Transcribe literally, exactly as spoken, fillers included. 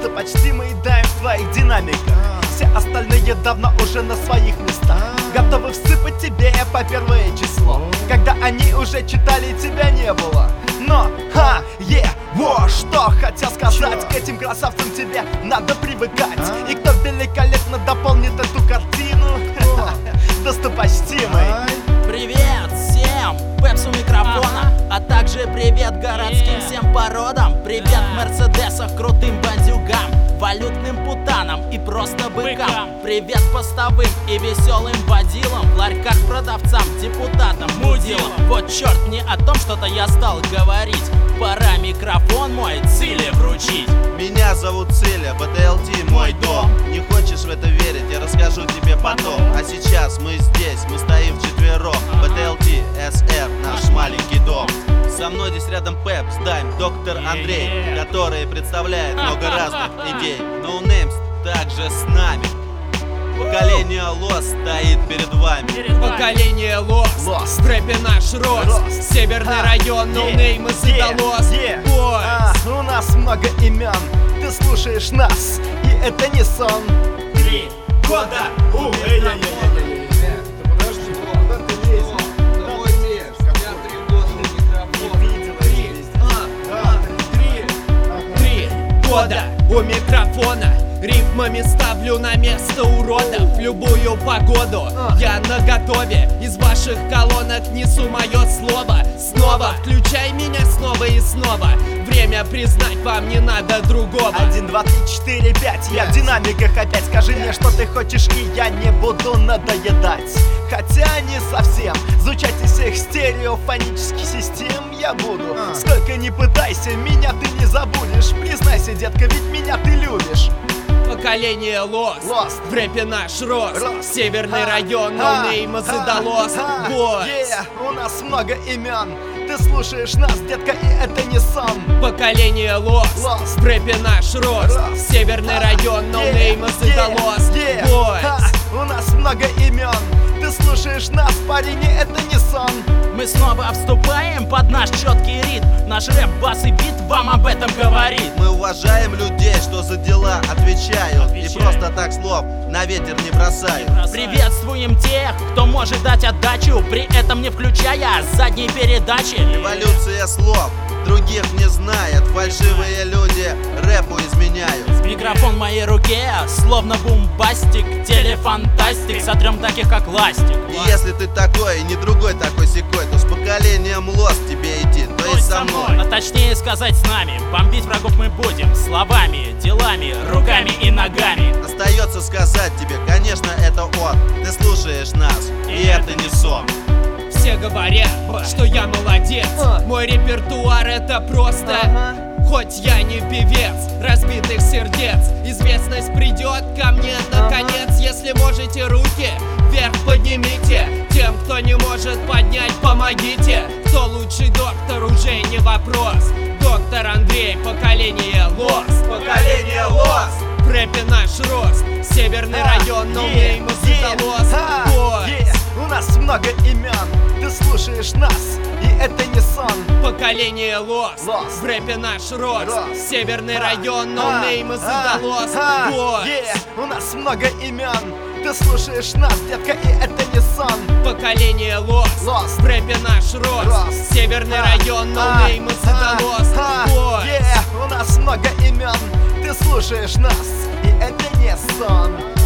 Достопочтимый даем в твоих динамиках. Все остальные давно уже на своих местах, готовы всыпать тебе по первое число, когда они уже читали, тебя не было. Но, ха, е, во, что хотел сказать, к этим красавцам тебе надо привыкать. И кто великолепно дополнит эту картину, достопочтимый. Привет всем, Пепс у микрофона, а также привет городским всем породам. Привет мерседесах, крутым бандюгам, валютным путанам и просто быкам. Привет постовым и веселым водилам, в ларьках продавцам, депутатам, мудилам. Вот черт, не о том что-то я стал говорить, пора микрофон мой Циле вручить. Меня зовут Циля, бэ тэ эл ти мой дом. Не хочешь в это верить, я расскажу тебе потом. А сейчас мы здесь, мы стоим вчетвером. бэ тэ эл ти эс эр, наш маленький дом. Со мной здесь рядом Пепс, Дайм, доктор Андрей, который представляет много разных идей. No Names также с нами. Поколение Лос стоит перед вами. Поколение Лос, Lost. в рэпе наш рост. Рост. Северный А, район, No е, Name и е, Лос. е. Бойс. А, у нас много имен, ты слушаешь нас, и это не сон. Три года у Три года у микрофона, рифмами ставлю на место уродов. В любую погоду я наготове, из ваших колонок несу мое слово. Снова включай меня снова и снова, время признать, вам не надо другого. Один, два, три, четыре, пять, я в динамиках опять. Скажи мне, что ты хочешь, и я не буду надоедать. Хотя не совсем, звучать из всех стереофонических систем я буду. Сколько ни пытайся, меня ты не забудешь. Признайся, детка, ведь меня ты любишь. Поколение Lost, Lost. в рэпе наш рост. Рост. Северный А, район, а, No Name и а, Lost. а, Бойс. е, у нас много имен, ты слушаешь нас, детка, и это не сон. Поколение Lost, Lost. в рэпе наш рост. Рост. Северный район, No Е, Name и е, Lost. е, Бойс. ха, у нас много имен, ты слушаешь нас, парень, и это не сон. Мы снова вступаем под наш четкий ритм. Наш рэп, бас и бит вам об этом говорит. Мы уважаем людей, что за дела отвечают, и Отвечают. просто так слов на ветер не бросают. Приветствуем тех, кто может дать отдачу, при этом не включая задней передачи. Эволюция слов, других не знает. Фальшивые люди рэпу изменяют. Микрофон в моей руке, словно бумбастик, телефантастик, сотрем таких как ластик. И если ты такой, и не другой такой секой, то с поколением Лос тебе идти, то есть со мной. А точнее сказать с нами, бомбить врагов мы будем словами, делами, руками и ногами. Остается сказать тебе, конечно, это он. Ты слушаешь нас, и это не сон. Все говорят, что я молодец. Мой репертуар это просто. Хоть я не певец разбитых сердец, известность придет ко мне наконец. Если можете, руки вверх поднимите. Тем, кто не может поднять, помогите. Кто лучший доктор, уже не вопрос. Доктор Андрей, поколение Lost. Поколение Лос. В рэпе наш рост. Северный район, No Name и Ха, Lost. е, у нас много имен, ты слушаешь нас, и это не сон. Поколение Lost, Lost. в рэпе наш рост. Рост. Северный А, район, No а, Name и а, Lost. а, Бойс. е, у нас много имен, ты слушаешь нас, детка, и это не сон. Поколение Lost, Lost. в рэпе наш рост. Рост. Северный А, район, No а, Name и а, Lost. а, Бойс. е, у нас много имен, ты слушаешь нас, и это не сон.